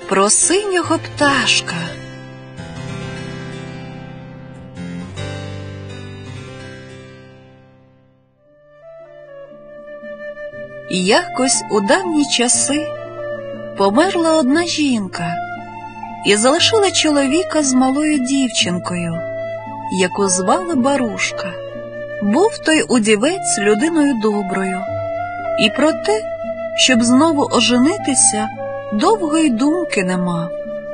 Про синього пташка. Якось у давні часи померла одна жінка і залишила чоловіка з малою дівчинкою, яку звали Барушка. Був той удівець людиною доброю, і про те, щоб знову оженитися, довгої думки не мав.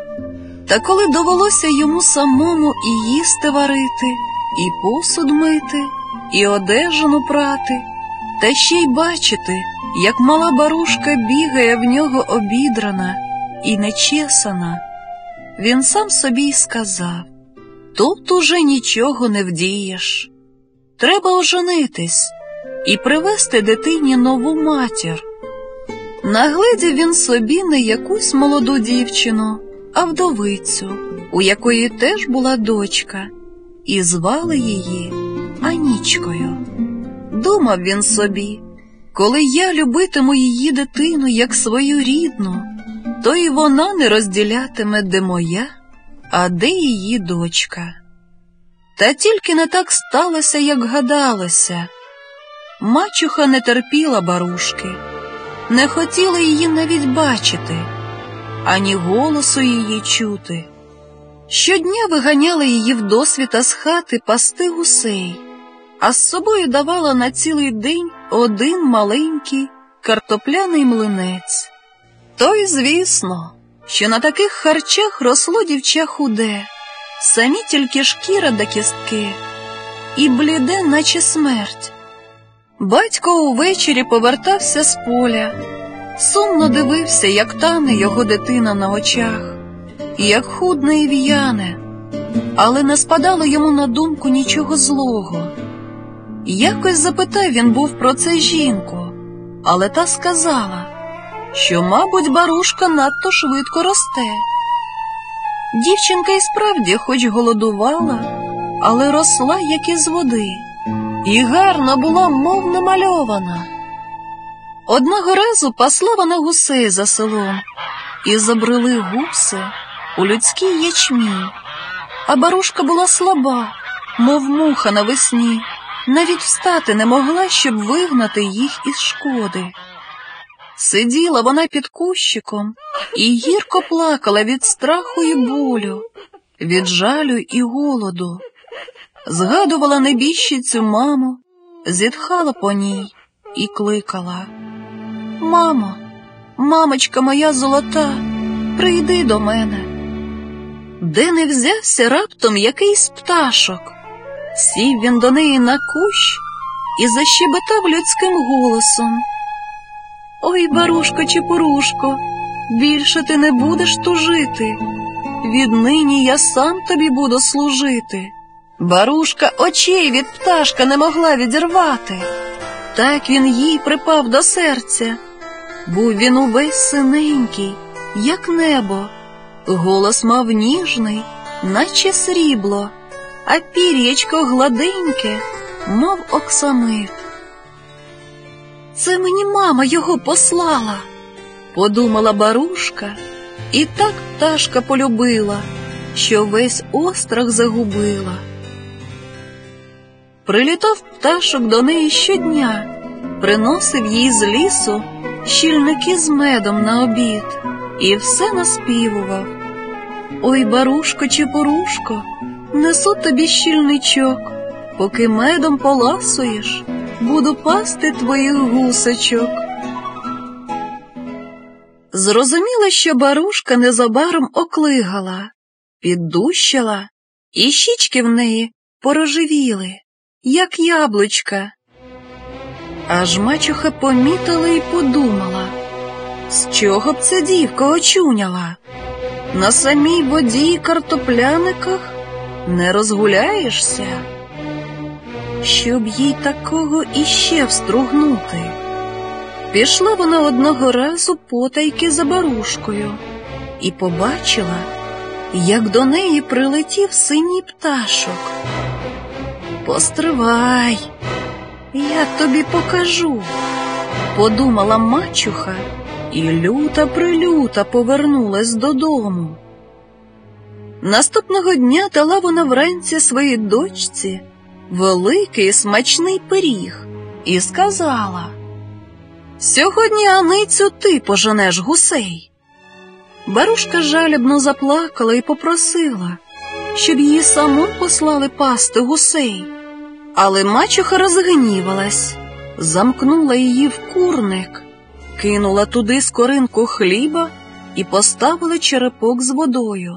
Та коли довелося йому самому і їсти варити, і посуд мити, і одежину прати, та ще й бачити, як мала Барушка бігає в нього обідрана і нечесана, він сам собі й сказав: тут уже нічого не вдієш. Треба оженитись і привезти дитині нову матір. Нагледів він собі не якусь молоду дівчину, а вдовицю, у якої теж була дочка, і звали її Анічкою. Думав він собі: коли я любитиму її дитину як свою рідну, то і вона не розділятиме, де моя, а де її дочка. Та тільки не так сталося, як гадалося. Мачуха не терпіла Барушки, не хотіла її навіть бачити, ані голосу її чути. Щодня виганяла її вдосвіта з хати пасти гусей, а з собою давала на цілий день один маленький картопляний млинець. Той, звісно, що на таких харчах росло дівча худе, самі тільки шкіра да кістки, і бліде, наче смерть. Батько увечері повертався з поля, сумно дивився, як тане його дитина на очах, як худне і в'яне, але не спадало йому на думку нічого злого. Якось запитав він був про це жінку, але та сказала, що, мабуть, Барушка надто швидко росте. Дівчинка і справді хоч голодувала, але росла, як із води, і гарно була, мов намальована. Одного разу пасла вона гусей за селом, і забрели гуси у людський ячмінь. А Барушка була слаба, мов муха навесні, навіть встати не могла, щоб вигнати їх із шкоди. Сиділа вона під кущиком і гірко плакала від страху і болю, від жалю і голоду. Згадувала небіжчицю маму, зітхала по ній і кликала: «Мамо, мамочка моя золота, прийди до мене». Де не взявся раптом якийсь пташок, сів він до неї на кущ і защебетав людським голосом: «Ой, Барушко-чепурушко, більше ти не будеш тужити, віднині я сам тобі буду служити». Барушка очей від пташка не могла відірвати, так він їй припав до серця. Був він увесь синенький, як небо, голос мав ніжний, наче срібло, а пір'ячко гладеньке, мов оксамит. «Це мені мама його послала», – подумала Барушка, і так пташка полюбила, що весь острах загубила. Прилітав пташок до неї щодня, приносив їй з лісу щільники з медом на обід і все наспівував: «Ой, Барушко-чепурушко, несу тобі щільничок, поки медом поласуєш, буду пасти твоїх гусочок». Зрозуміло, що Барушка незабаром оклигала, піддущала, і щічки в неї порожевіли, як яблучка. Аж мачуха помітила і подумала: з чого б ця дівка очуняла? На самій воді й картопляниках не розгуляєшся. Щоб їй такого іще встругнути. Пішла вона одного разу потайки за Барушкою і побачила, як до неї прилетів синій пташок. «Постривай, я тобі покажу», – подумала мачуха і люта-прилюта повернулась додому. Наступного дня дала вона вранці своїй дочці великий смачний пиріг і сказала: «Сьогодні, Аницю, ти поженеш гусей». Барушка жалібно заплакала і попросила, щоб її саму послали пасти гусей. Але мачуха розгнівалась, замкнула її в курник, кинула туди скоринку хліба і поставила черепок з водою.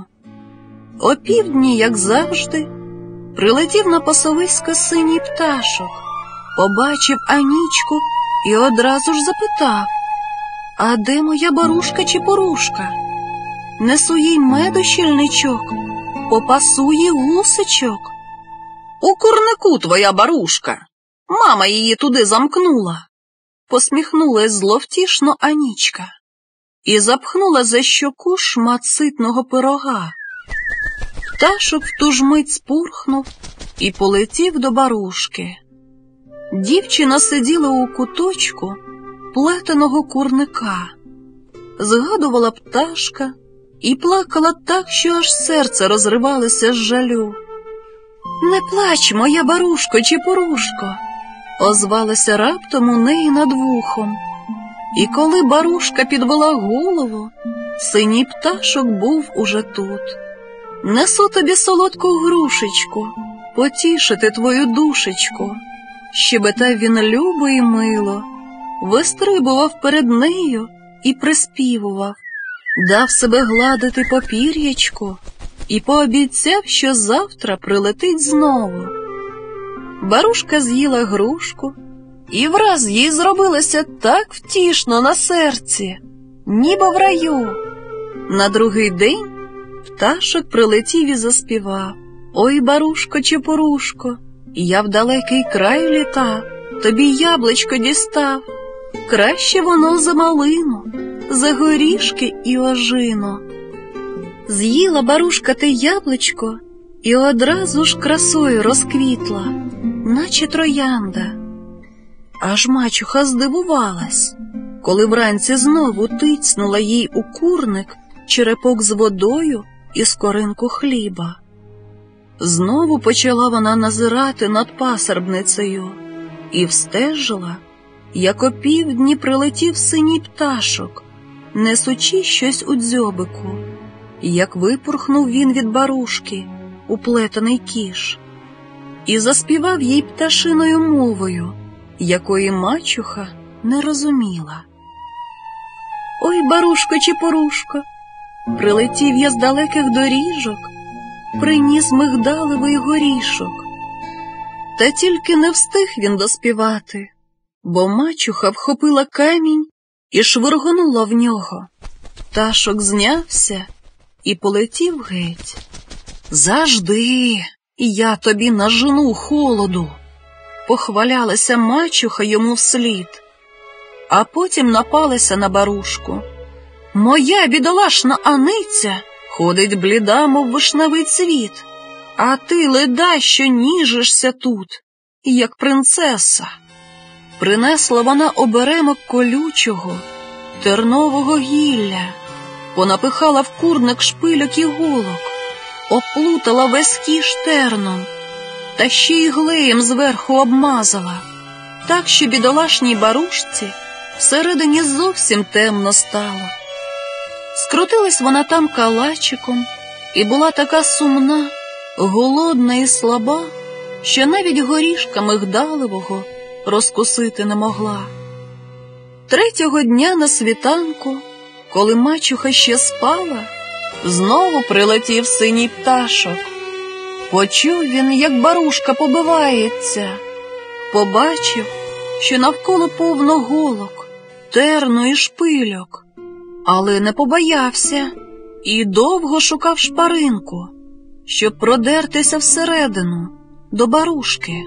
Опівдні, як завжди, прилетів на пасовисько синій пташок, побачив Анічку і одразу ж запитав: «А де моя Барушка чи Порушка? Несу їй меду щільничок, попасу їй гусечок». «У курнику твоя Барушка, мама її туди замкнула», посміхнулась зловтішно Анічка і запхнула за щоку шмат ситного пирога. Пташок в ту ж мить спурхнув і полетів до Барушки. Дівчина сиділа у куточку плетеного курника, згадувала пташка і плакала так, що аж серце розривалося з жалю. «Не плач, моя Барушко чи Порушко», озвалося раптом у неї над вухом. І коли Барушка підвела голову, синій пташок був уже тут. «Несу тобі солодку грушечку, потішити твою душечку», щебетав він любо і мило, вистрибував перед нею і приспівував, дав себе гладити по пір'ячку і пообіцяв, що завтра прилетить знову. Барушка з'їла грушку, і враз їй зробилося так втішно на серці, ніби в раю. На другий день пташок прилетів і заспівав: «Ой, Барушко чи Порушко, я в далекий край літав, тобі яблучко дістав. Краще воно за малину, за горішки і ожину». З'їла Барушка те яблучко і одразу ж красою розквітла, наче троянда. Аж мачуха здивувалась, коли вранці знову тицнула їй у курник черепок з водою і скоринку хліба. Знову почала вона назирати над пасербницею і встежила, як опівдні прилетів синій пташок, несучи щось у дзьобику, як випорхнув він від Барушки у плетений кіш, і заспівав їй пташиною мовою, якої мачуха не розуміла. «Ой, Барушко чи Порушко, прилетів я з далеких доріжок, приніс мигдалевий горішок». Та тільки не встиг він доспівати, бо мачуха вхопила камінь і швиргонула в нього. Пташок знявся і полетів геть. «Зажди, я тобі нажену холоду», похвалялася мачуха йому вслід, а потім напалася на Барушку. «Моя бідолашна Аниця ходить бліда, мов вишневий цвіт, а ти леда, що ніжишся тут, як принцеса». Принесла вона оберемок колючого, тернового гілля, понапихала в курник шпильок і голок, оплутала весь кіш терном, та ще й глеєм зверху обмазала, так, що бідолашній Барушці всередині зовсім темно стало. Скрутилась вона там калачиком і була така сумна, голодна і слаба, що навіть горішка мигдалевого розкусити не могла. Третього дня на світанку, коли мачуха ще спала, знову прилетів синій пташок. Почув він, як Барушка побивається, побачив, що навколо повно голок, терну і шпильок, але не побоявся і довго шукав шпаринку, щоб продертися всередину, до Барушки.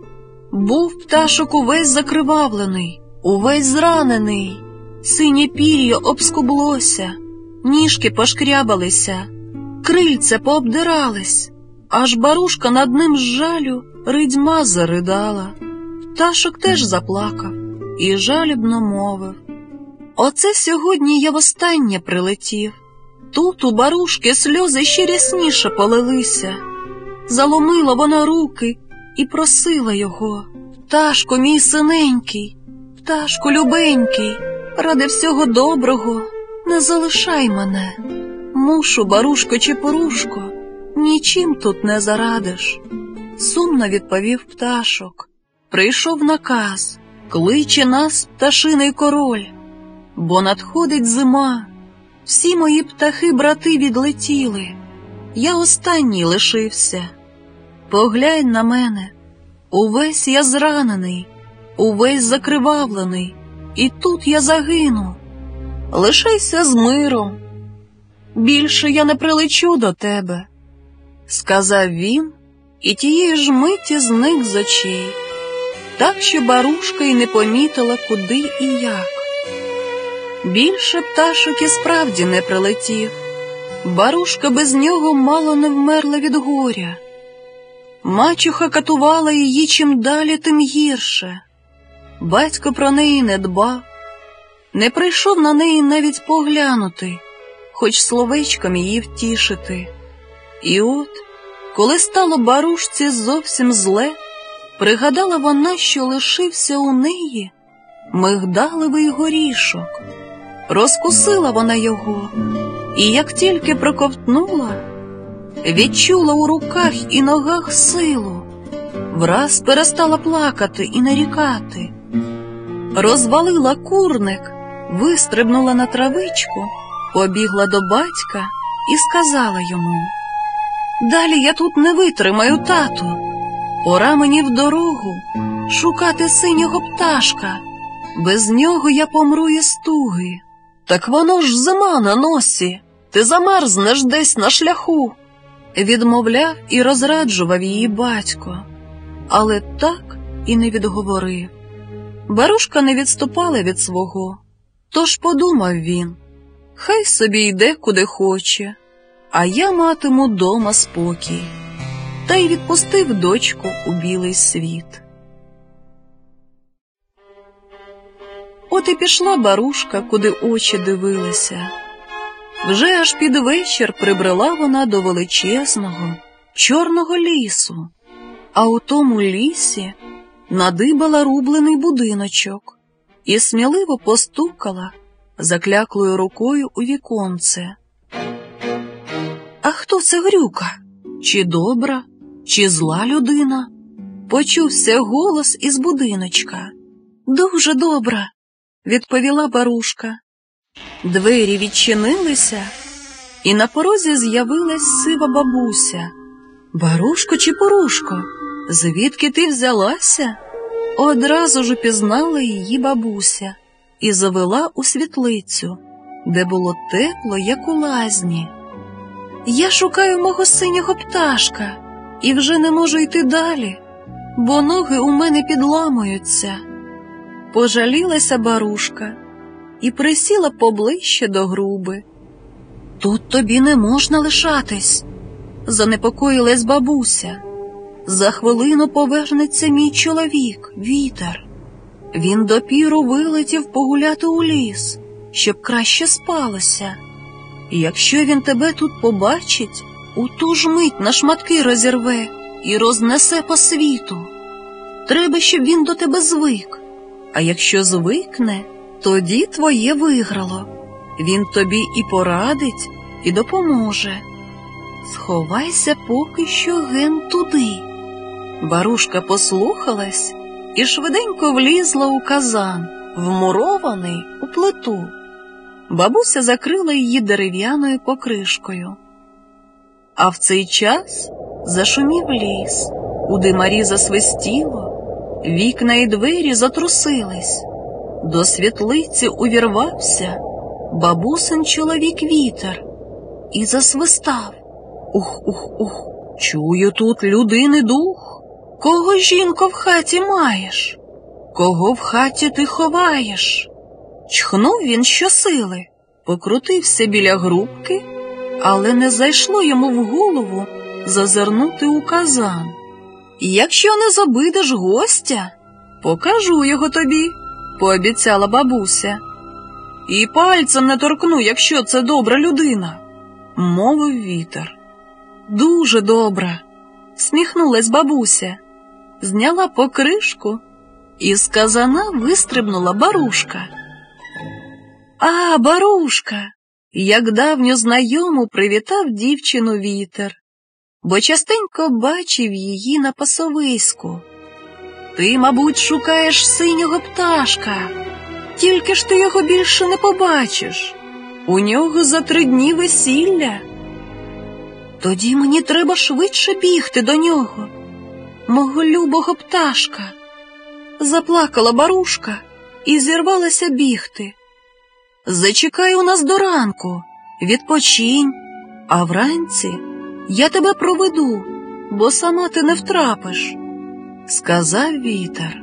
Був пташок увесь закривавлений, увесь зранений, синє пір'я обскублося, ніжки пошкрябалися, крильця пообдирались, аж Барушка над ним з жалю ридьма заридала. Пташок теж заплакав і жалібно мовив: Оце сьогодні я востаннє прилетів. Тут у Барушки сльози ще рясніше полилися. Заломила вона руки і просила його: «Пташко мій синенький, пташко любенький, ради всього доброго, не залишай мене. Мушу, Барушко Чепурушко, нічим тут не зарадиш». Сумно відповів пташок. Прийшов наказ: кличе нас пташиний король, бо надходить зима. Всі мої птахи-брати відлетіли, я останній лишився. Поглянь на мене, увесь я зранений, увесь закривавлений, і тут я загину. Лишайся з миром, більше я не прилечу до тебе, — сказав він, і тієї ж миті зник з очей, так що Барушка й не помітила, куди і як. Більше пташок і справді не прилетів. Барушка без нього мало не вмерла від горя. Мачуха катувала її чим далі, тим гірше. Батько про неї не дбав, не прийшов на неї навіть поглянути, хоч словечком її втішити. І от, коли стало Барушці зовсім зле, пригадала вона, що лишився у неї мигдалевий горішок. Розкусила вона його, і як тільки проковтнула, відчула у руках і ногах силу, враз перестала плакати і нарікати. Розвалила курник, вистрибнула на травичку, побігла до батька і сказала йому: «Далі я тут не витримаю, тату. Пора мені в дорогу шукати синього пташка. Без нього я помру із туги». «Так воно ж зима на носі, ти замерзнеш десь на шляху», — відмовляв і розраджував її батько, але так і не відговорив. Барушка не відступала від свого, тож подумав він: хай собі йде куди хоче, а я матиму дома спокій, та й відпустив дочку у білий світ. От і пішла Барушка, куди очі дивилися. Вже аж під вечір прибрела вона до величезного, чорного лісу, а у тому лісі надибала рублений будиночок і сміливо постукала закляклою рукою у віконце. А хто це грюка? Чи добра, чи зла людина? Почувся голос із будиночка. «Дуже добра», — відповіла Барушка. Двері відчинилися, і на порозі з'явилась сива бабуся. «Барушко Чепурушко, звідки ти взялася?» Одразу ж упізнала її бабуся і завела у світлицю, де було тепло, як у лазні. «Я шукаю мого синього пташка і вже не можу йти далі, бо ноги у мене підламуються». Пожалілася Барушка і присіла поближче до груби. «Тут тобі не можна лишатись», — занепокоїлась бабуся. «За хвилину повернеться мій чоловік, Вітер. Він допіру вилетів погуляти у ліс, щоб краще спалося. Якщо він тебе тут побачить, у ту ж мить на шматки розірве і рознесе по світу. Треба, щоб він до тебе звик. А якщо звикне, тоді твоє виграло. Він тобі і порадить, і допоможе. Сховайся поки що ген туди». Барушка послухалась і швиденько влізла у казан, вмурований у плиту. Бабуся закрила її дерев'яною покришкою. А в цей час зашумів ліс, у димарі засвистіло, вікна й двері затрусились. До світлиці увірвався бабусин чоловік Вітер і засвистав. «Ух-ух-ух, чую тут людини дух. Кого, жінко, в хаті маєш? Кого в хаті ти ховаєш?» Чхнув він щосили, покрутився біля грубки, але не зайшло йому в голову зазирнути у казан. «Якщо не забидеш гостя, покажу його тобі», — пообіцяла бабуся. І пальцем не торкну, якщо це добра людина, мовив вітер. Дуже добра, сміхнулась бабуся, зняла покришку, і з казана вистрибнула Барушка. А, Барушка! Як давню знайому привітав дівчину вітер, бо частенько бачив її на пасовиську. Ти, мабуть, шукаєш синього пташка, тільки ж ти його більше не побачиш. У нього за 3 дні весілля. Тоді мені треба швидше бігти до нього, мого любого пташка. Заплакала Барушка і зірвалася бігти. Зачекай у нас до ранку, відпочинь, а вранці я тебе проведу, бо сама ти не втрапиш, сказав вітер.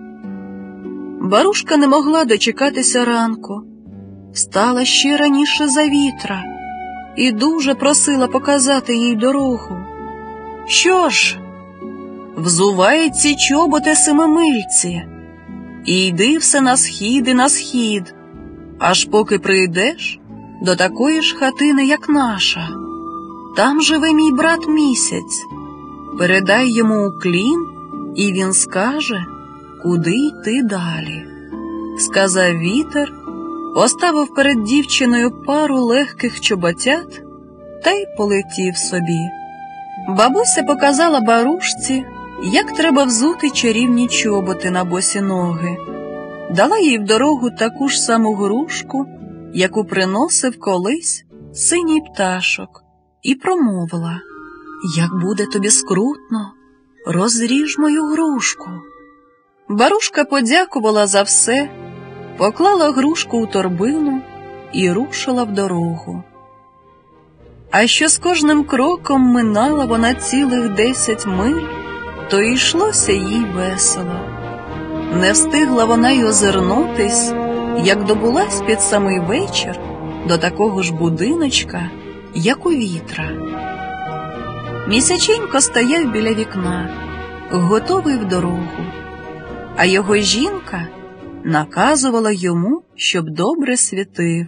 Барушка не могла дочекатися ранку, встала ще раніше за вітра і дуже просила показати їй дорогу. Що ж, взувай ці чоботи семимильці і йди все на схід і на схід, аж поки прийдеш до такої ж хатини, як наша. Там живе мій брат Місяць. Передай йому уклін, і він скаже, куди йти далі, сказав вітер, поставив перед дівчиною пару легких чоботят та й полетів собі. Бабуся показала Барушці, як треба взути чарівні чоботи на босі ноги. Дала їй в дорогу таку ж саму грушку, яку приносив колись синій пташок, і промовила: «Як буде тобі скрутно, розріж мою грушку». Барушка подякувала за все, поклала грушку у торбину і рушила в дорогу. А що з кожним кроком минала вона цілих 10 миль, то й йшлося їй весело. Не встигла вона й озирнутись, як добулась під самий вечір до такого ж будиночка, як у вітра. Місяченько стояв біля вікна, готовий в дорогу, а його жінка наказувала йому, щоб добре світив.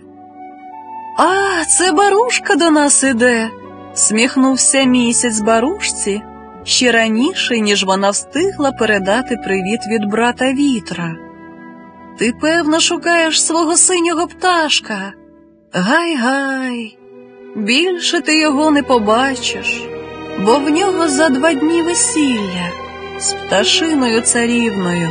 «А, це Барушка до нас іде!» – сміхнувся Місяць Барушці ще раніше, ніж вона встигла передати привіт від брата Вітра. «Ти, певно, шукаєш свого синього пташка? Гай-гай! Більше ти його не побачиш, бо в нього за 2 дні весілля з пташиною царівною».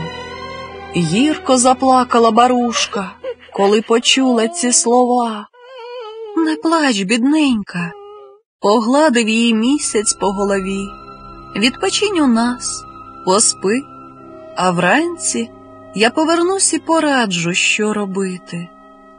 Гірко заплакала Барушка, коли почула ці слова. «Не плач, бідненька», – погладив її Місяць по голові. «Відпочинь у нас, поспи, а вранці я повернусь і пораджу, що робити».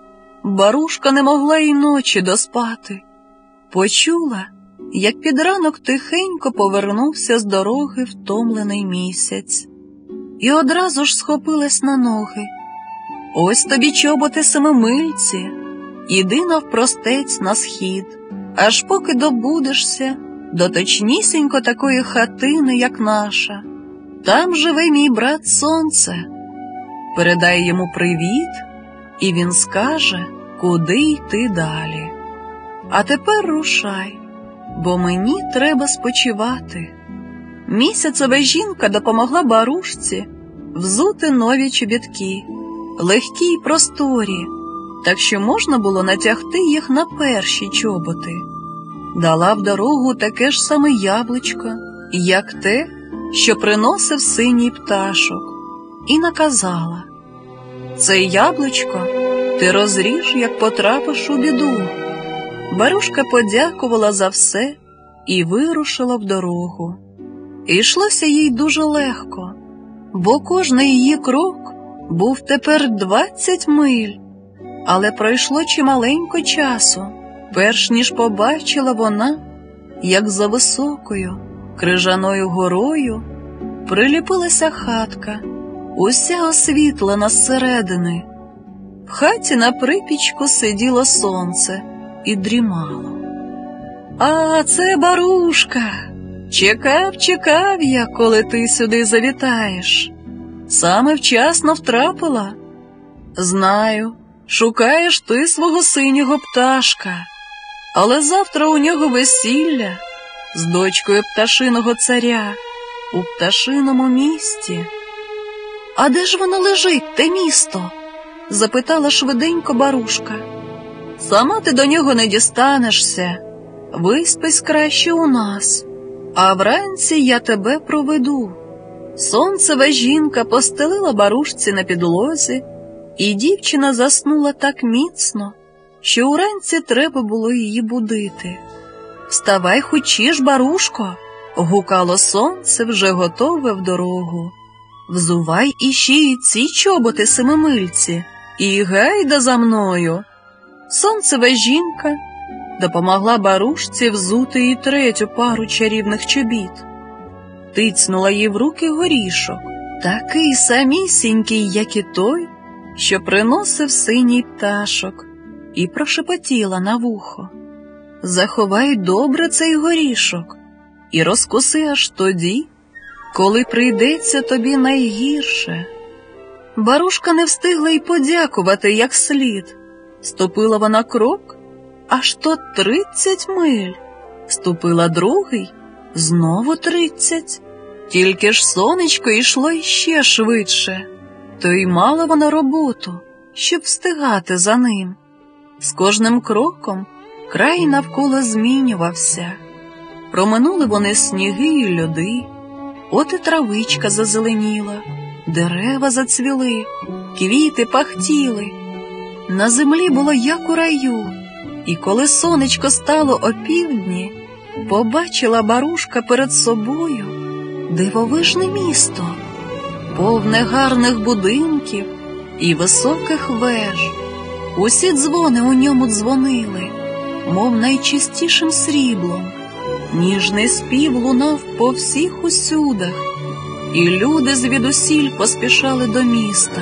Барушка не могла й ночі доспати. Почула, як під ранок тихенько повернувся з дороги втомлений Місяць. І одразу ж схопилась на ноги. «Ось тобі чоботи семимильці, іди навпростець на схід, аж поки добудешся до точнісінько такої хатини, як наша. Там живе мій брат Сонце. Передай йому привіт, і він скаже, куди йти далі. А тепер рушай, бо мені треба спочивати». Місяцева жінка допомогла Барушці взути нові чобітки, легкі й просторі, так що можна було натягти їх на перші чоботи. Дала в дорогу таке ж саме яблучко, як те, що приносив синій пташок, і наказала: «Це яблучко ти розріж, як потрапиш у біду». Барушка подякувала за все і вирушила в дорогу. І йшлося їй дуже легко, бо кожний її крок був тепер 20 миль. Але пройшло чималенько часу, перш ніж побачила вона, як за високою крижаною горою приліпилася хатка, уся освітлена зсередини. В хаті на припічку сиділо сонце і дрімало. «А, це Барушка! Чекав я, коли ти сюди завітаєш. Саме вчасно втрапила. Знаю, шукаєш ти свого синього пташка, але завтра у нього весілля з дочкою пташиного царя у пташиному місті. А де ж воно лежить, те місто? Запитала швиденько Барушка. Сама ти до нього не дістанешся, виспись краще у нас, а вранці я тебе проведу. Сонцева жінка постелила Барушці на підлозі, і дівчина заснула так міцно, що уранці треба було її будити. «Вставай хутчіш, Барушко!» – гукало сонце, вже готове в дорогу. «Взувай іще й ці чоботи семимильці, і гайда за мною!» Сонцева жінка допомогла Барушці взути і третю пару чарівних чобіт. Тицнула їй в руки горішок, такий самісінький, як і той, що приносив синій пташок, і прошепотіла на вухо: «Заховай добре цей горішок і розкуси аж тоді, коли прийдеться тобі найгірше». Барушка не встигла й подякувати як слід. Ступила вона крок, аж то 30 миль. Ступила другий, знову 30. Тільки ж сонечко йшло іще швидше. То й мала вона роботу, щоб встигати за ним. З кожним кроком край навколо змінювався. Проминули вони сніги й льоди, от і травичка зазеленіла, дерева зацвіли, квіти пахтіли. На землі було як у раю, і коли сонечко стало опівдні, побачила Барушка перед собою дивовижне місто, повне гарних будинків і високих веж. Усі дзвони у ньому дзвонили, мов найчистішим сріблом. Ніжний спів лунав по всіх усюдах, і люди звідусіль поспішали до міста.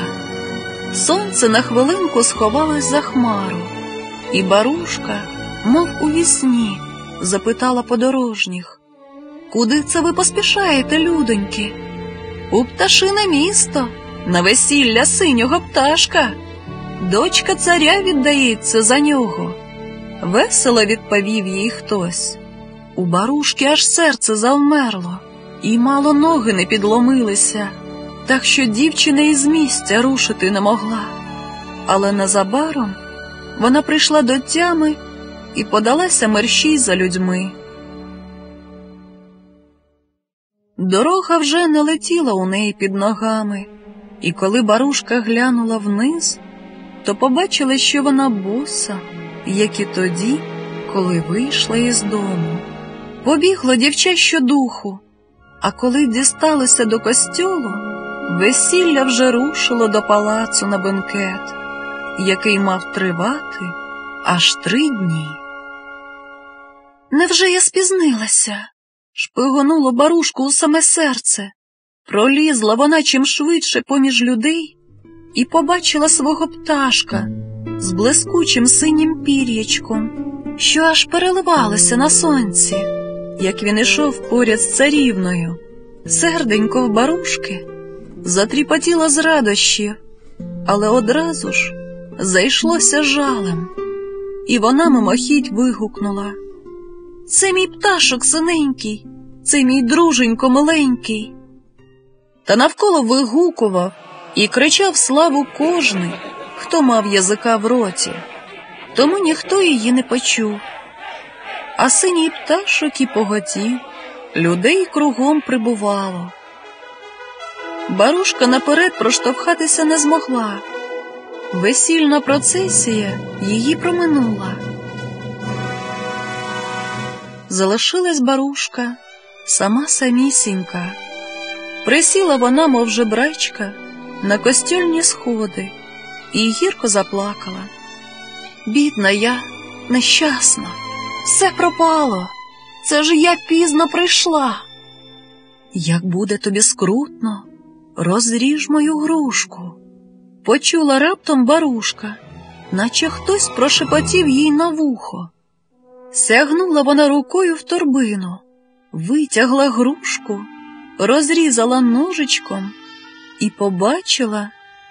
Сонце на хвилинку сховалось за хмару, і Барушка, мов у вісні, запитала подорожніх: «Куди це ви поспішаєте, людоньки?» «У пташине місто, на весілля синього пташка. Дочка царя віддається за нього», – весело відповів їй хтось. У Барушки аж серце завмерло, і мало ноги не підломилися, так що дівчина із місця рушити не могла. Але незабаром вона прийшла до тями і подалася мерщій за людьми. Дорога вже не летіла у неї під ногами, і коли Барушка глянула вниз, то побачила, що вона боса, як і тоді, коли вийшла із дому. Побігло дівча щодуху, а коли дісталося до костьолу, весілля вже рушило до палацу на бенкет, який мав тривати аж 3 дні. «Невже я спізнилася?» – шпигонуло Барушку у саме серце. Пролізла вона чим швидше поміж людей і побачила свого пташка з блискучим синім пір'ячком, що аж переливалося на сонці, як він ішов поряд з царівною. Серденько в Барушки затріпотіло з радощів, але одразу ж зайшлося жалем, і вона мимохідь вигукнула: «Це мій пташок синенький, це мій друженько миленький». Та навколо вигукував і кричав славу кожний, хто мав язика в роті, тому ніхто її не почув. А синій пташок і поготів, людей кругом прибувало. Барушка наперед проштовхатися не змогла. Весільна процесія її проминула. Залишилась Барушка сама самісінька. Присіла вона, мов жебрачка, на костьольні сходи і гірко заплакала. «Бідна я, нещасна, все пропало, це ж я пізно прийшла. Як буде тобі скрутно, розріж мою грушку». Почула раптом Барушка, наче хтось прошепотів їй на вухо. Сягнула вона рукою в торбину, витягла грушку, розрізала ножичком і побачила,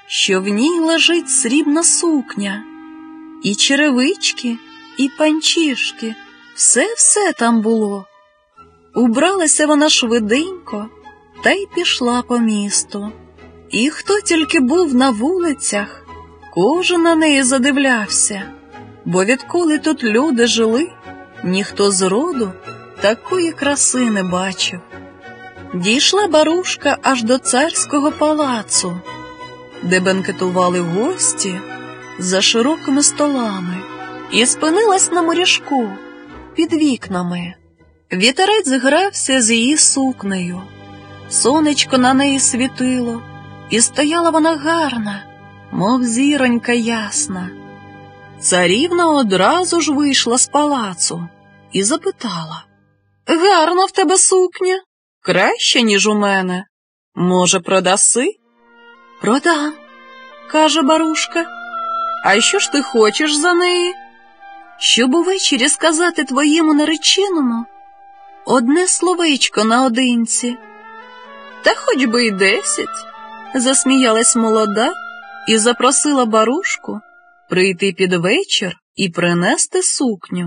що в ній лежить срібна сукня. І черевички, і панчішки, все там було. Убралася вона швиденько та й пішла по місту. І хто тільки був на вулицях, кожен на неї задивлявся, бо відколи тут люди жили, ніхто зроду такої краси не бачив. Дійшла Барушка аж до царського палацу, де бенкетували гості за широкими столами, і спинилась на моряшку під вікнами. Вітерець грався з її сукнею, сонечко на неї світило, і стояла вона гарна, мов зіронька ясна. Царівна одразу ж вийшла з палацу і запитала: «Гарна в тебе сукня? Краще, ніж у мене. Може, продаси?» «Продам», – каже Барушка. «А що ж ти хочеш за неї?» «Щоб увечері сказати твоєму нареченому одне словечко наодинці». «Та хоч би й 10», – засміялась молода і запросила Барушку прийти під вечір і принести сукню.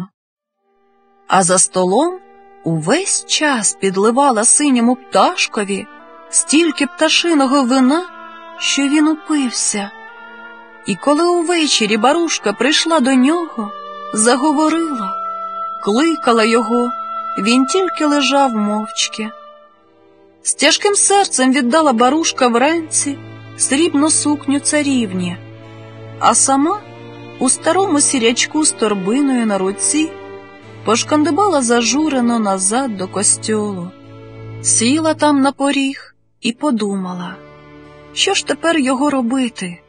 А за столом увесь час підливала синьому пташкові стільки пташиного вина, що він упився. І коли увечері Барушка прийшла до нього, заговорила, кликала його, він тільки лежав мовчки. З тяжким серцем віддала Барушка вранці срібну сукню царівні, а сама у старому сірячку з торбиною на руці пошкандибала зажурено назад до костьолу. Сіла там на поріг і подумала, що ж тепер його робити?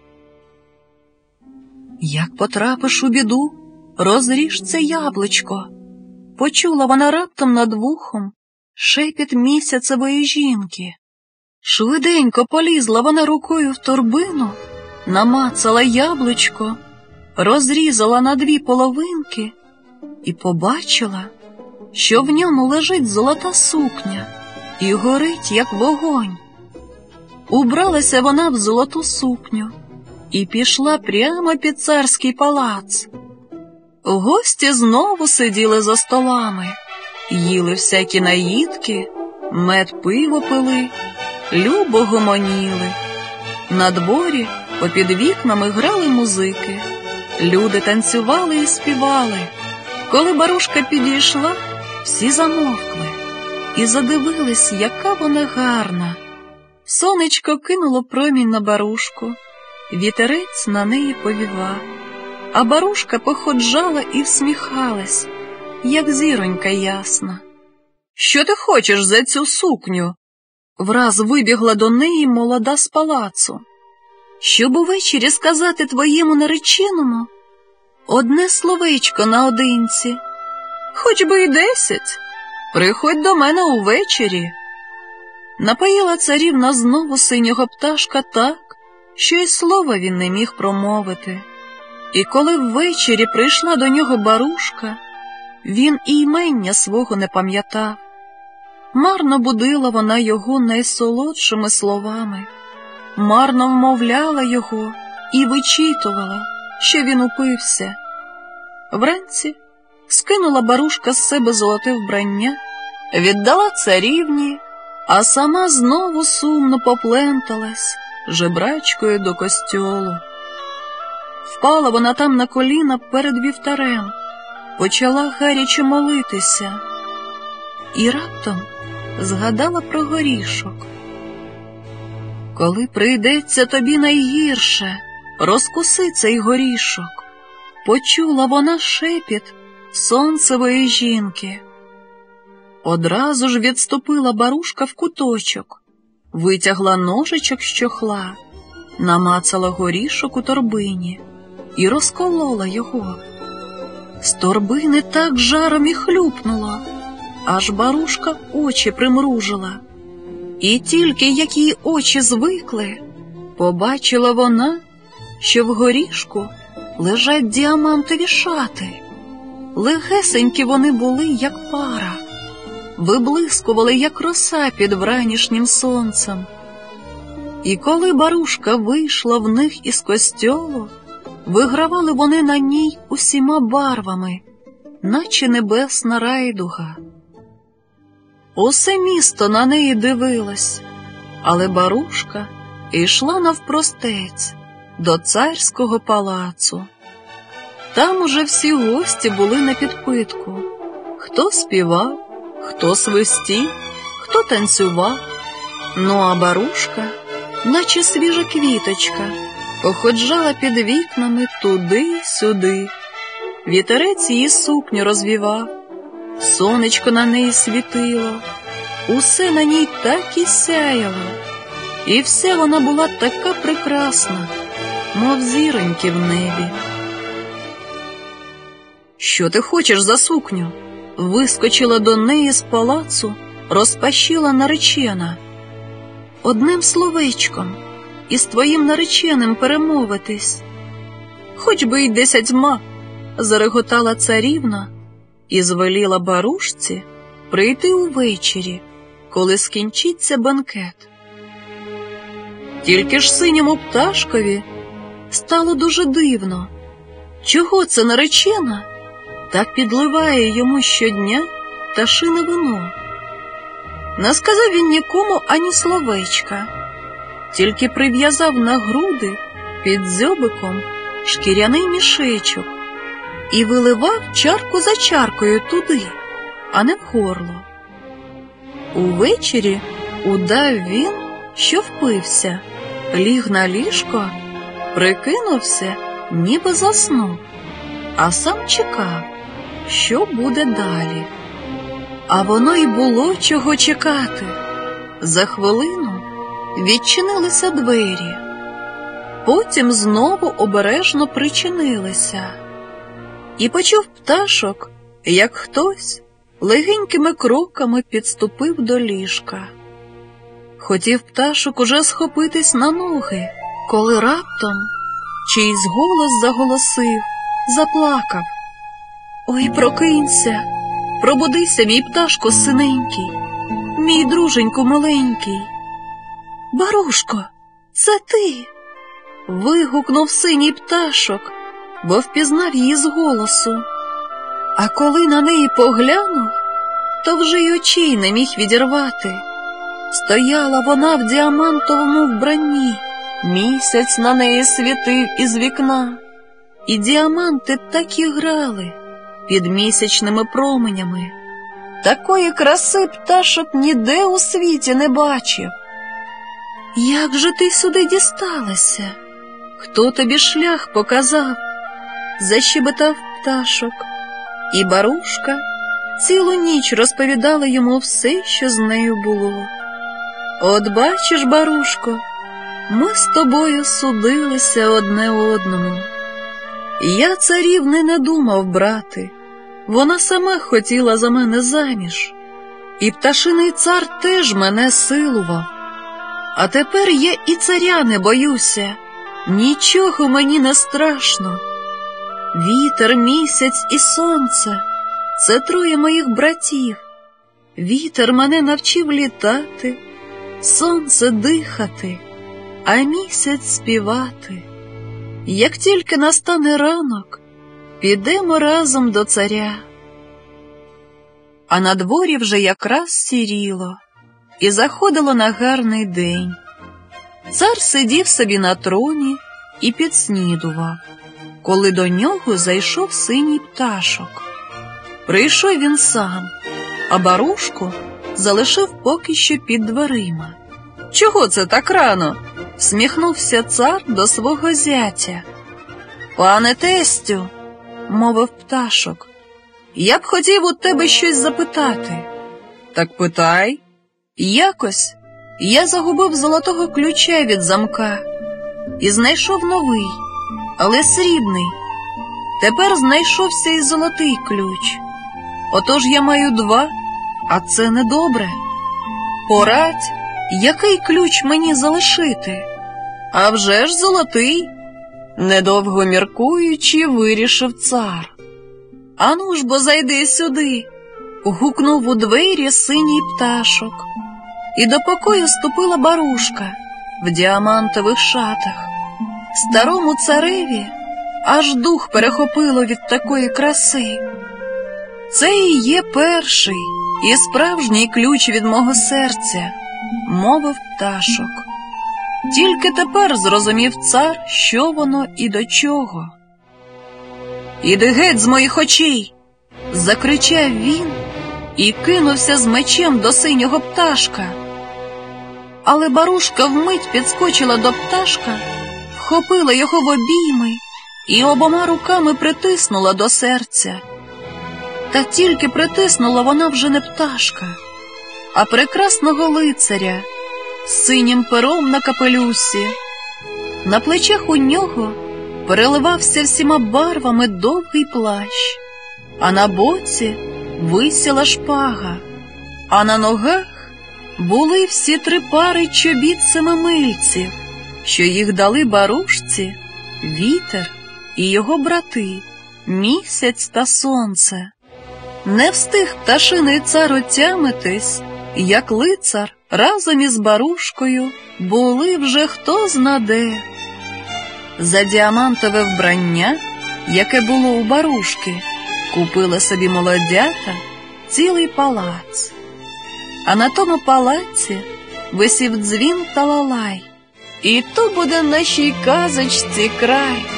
Як потрапиш у біду, розріж це яблучко. Почула вона раптом над вухом шепіт місяцевої жінки. Швиденько полізла вона рукою в торбину, намацала яблучко, розрізала на 2 половинки і побачила, що в ньому лежить золота сукня і горить, як вогонь. Убралася вона в золоту сукню і пішла прямо під царський палац. Гості знову сиділи за столами, їли всякі наїдки, мед, пиво пили, любо гомоніли. На дворі попід вікнами грали музики, люди танцювали і співали. Коли Барушка підійшла, всі замовкли і задивились, яка вона гарна. Сонечко кинуло промінь на Барушку, вітерець на неї повівав, а Барушка походжала і всміхалась, як зіронька ясна. «Що ти хочеш за цю сукню?» Враз вибігла до неї молода з палацу. «Щоб увечері сказати твоєму нареченому одне словечко наодинці. Хоч би й 10. Приходь до мене увечері». Напоїла царівна знову синього пташка так, що й слова він не міг промовити. І коли ввечері прийшла до нього Барушка, він і імення свого не пам'ятав. Марно будила вона його найсолодшими словами, марно вмовляла його і вичитувала, що він упився. Вранці скинула Барушка з себе золоте вбрання, віддала царівні, а сама знову сумно попленталась жебрачкою до костьолу. Впала вона там на коліна перед вівтарем, почала гаряче молитися і раптом згадала про горішок. «Коли прийдеться тобі найгірше, розкуси цей горішок», почула вона шепіт сонцевої жінки. Одразу ж відступила Барушка в куточок, витягла ножичок з чохла, намацала горішок у торбині і розколола його. З торбини так жаром і хлюпнуло, аж Барушка очі примружила. І тільки як її очі звикли, побачила вона, що в горішку лежать діамантові шати. Легесенькі вони були, як пара, виблискували, як роса під вранішнім сонцем. І коли Барушка вийшла в них із костьолу, вигравали вони на ній усіма барвами, наче небесна райдуга. Усе місто на неї дивилось, але Барушка йшла навпростець до царського палацу. Там уже всі гості були на підпитку. Хто співав, хто свистів, хто танцював. Ну а Барушка, наче свіжа квіточка, походжала під вікнами туди-сюди. Вітерець її сукню розвівав, сонечко на неї світило, усе на ній так і сяяло, і вся вона була така прекрасна, мов зіроньки в небі. «Що ти хочеш за сукню?» – вискочила до неї з палацу розпашіла наречена. «Одним словечком із твоїм нареченим перемовитись». «Хоч би й 10», – зареготала царівна і звеліла Барушці прийти увечері, коли скінчиться банкет. Тільки ж синьому пташкові стало дуже дивно, чого це наречена так підливає йому щодня пташине вино. Не сказав він нікому ані словечка, тільки прив'язав на груди під дзьобиком шкіряний мішечок і виливав чарку за чаркою туди, а не в горло. Увечері удав він, що впився, ліг на ліжко, прикинувся, ніби заснув, а сам чекав, що буде далі. А воно й було чого чекати. За хвилину відчинилися двері, потім знову обережно причинилися. І почув пташок, як хтось легенькими кроками підступив до ліжка. Хотів пташок уже схопитись на ноги, коли раптом чийсь голос заголосив, заплакав. «Ой, прокинься, пробудися, мій пташко синенький, мій друженьку миленький». «Барушко, це ти?» – вигукнув синій пташок, бо впізнав її з голосу. А коли на неї поглянув, то вже й очей не міг відірвати. Стояла вона в діамантовому вбранні, місяць на неї світив із вікна, і діаманти так і грали під місячними променями. Такої краси пташок ніде у світі не бачив. «Як же ти сюди дісталася? Хто тобі шлях показав?» – защебетав пташок. І Барушка цілу ніч розповідала йому все, що з нею було. «От бачиш, Барушко, ми з тобою судилися одне одному. Я царівни не думав брати, вона сама хотіла за мене заміж, і пташиний цар теж мене силував. А тепер я і царя не боюся, нічого мені не страшно. Вітер, місяць і сонце – це троє моїх братів. Вітер мене навчив літати, сонце дихати, а місяць співати. Як тільки настане ранок, підемо разом до царя». А на дворі вже якраз сіріло, і заходило на гарний день. Цар сидів собі на троні і підснідував, коли до нього зайшов синій пташок. Прийшов він сам, а Барушку залишив поки що під дверима. «Чого це так рано?» – всміхнувся цар до свого зятя. «Пане тестю», – мовив пташок, – «я б хотів у тебе щось запитати». «Так питай». «Якось я загубив золотого ключа від замка і знайшов новий, але срібний. Тепер знайшовся і золотий ключ. Отож я маю два, а це недобре. Порадь, який ключ мені залишити?» «А вже ж золотий», – недовго міркуючи, вирішив цар. «Ану ж бо зайди сюди», – гукнув у двері синій пташок. І до покою ступила Барушка, в діамантових шатах. Старому цареві аж дух перехопило від такої краси. «Це і є перший і справжній ключ від мого серця», – мовив пташок. Тільки тепер зрозумів цар, що воно і до чого. «Іди геть з моїх очей!» – закричав він і кинувся з мечем до синього пташка. Але Барушка вмить підскочила до пташка, вхопила його в обійми і обома руками притиснула до серця. Та тільки притиснула вона вже не пташка, а прекрасного лицаря з синім пером на капелюсі. На плечах у нього переливався всіма барвами довгий плащ, а на боці висіла шпага, а на ногах були всі 3 пари чобіт семимильців, що їх дали Барушці Вітер і його брати Місяць та Сонце. Не встиг пташиний цар отямитись, як лицар разом із Барушкою були вже хто зна де. За діамантове вбрання, яке було у Барушки, купили собі молодята цілий палац. А на тому палаці висів дзвін талалай. І то буде нашій казочці край.